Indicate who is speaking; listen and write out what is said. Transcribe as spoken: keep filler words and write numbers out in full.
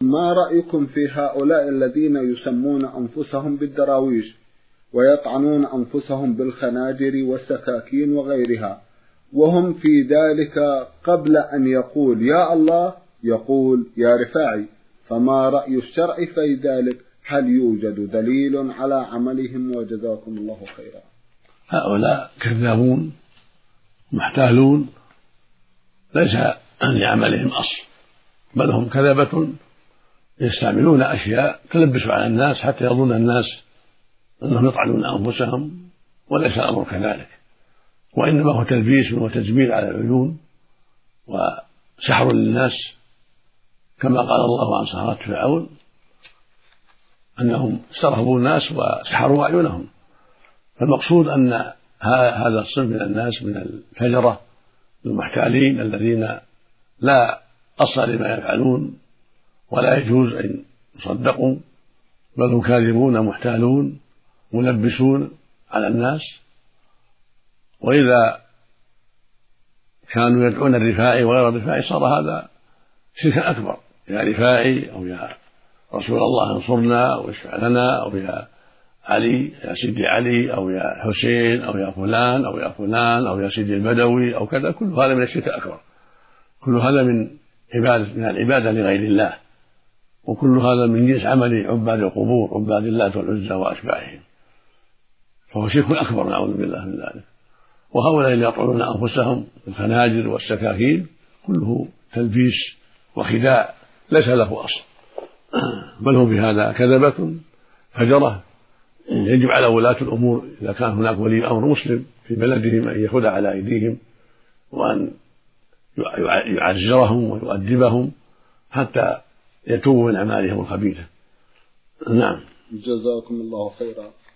Speaker 1: ما رأيكم في هؤلاء الذين يسمون أنفسهم بالدراويش ويطعنون أنفسهم بالخناجر والسكاكين وغيرها، وهم في ذلك قبل أن يقول يا الله يقول يا رفاعي، فما رأي الشرع في ذلك؟ هل يوجد دليل على عملهم؟ وجزاكم الله خيرا.
Speaker 2: هؤلاء كذابون محتالون، ليس لعملهم أصل، بل هم كذبة يستعملون أشياء تلبس على الناس حتى يظن الناس أنهم يطعنون أنفسهم، وليس الأمر كذلك، وإنما هو تلبيس وتجميل على العيون وسحر للناس، كما قال الله عن سحرة فرعون أنهم استرهبوا الناس وسحروا أعينهم. فالمقصود أن هذا الصنف من الناس من الفجرة المحتالين الذين لا أصل لما يفعلون ولا يجوز أن يصدقوا، بل هم كاذبون محتالون ملبسون على الناس. وإذا كانوا يدعون الرفاعي وغير الرفاعي صار هذا شركا أكبر، يا رفاعي أو يا رسول الله انصرنا واشفع لنا، أو يا علي يا سيدي علي، أو يا حسين، أو يا فلان أو يا فلان أو يا سيدي البدوي أو كذا، كل هذا من الشرك الأكبر، كل هذا من عبادة من العبادة لغير الله، وكل هذا من جنس عمل عباد القبور عباد الله والعزى وأشباههم، فهو شرك أكبر نعوذ بالله من ذلك. وهؤلاء اللي يطعنون أنفسهم بالخناجر والسكاكين كله تلبيس وخداع ليس له أصل، بل هم بهذا كذبة فجرة. يجب على ولاة الأمور إذا كان هناك ولي أمر مسلم في بلدهم أن يخدع على أيديهم وأن يعزرهم ويؤدبهم حتى يتوبوا من أعمالهم الخبيثة. نعم.
Speaker 1: جزاكم الله خيرا.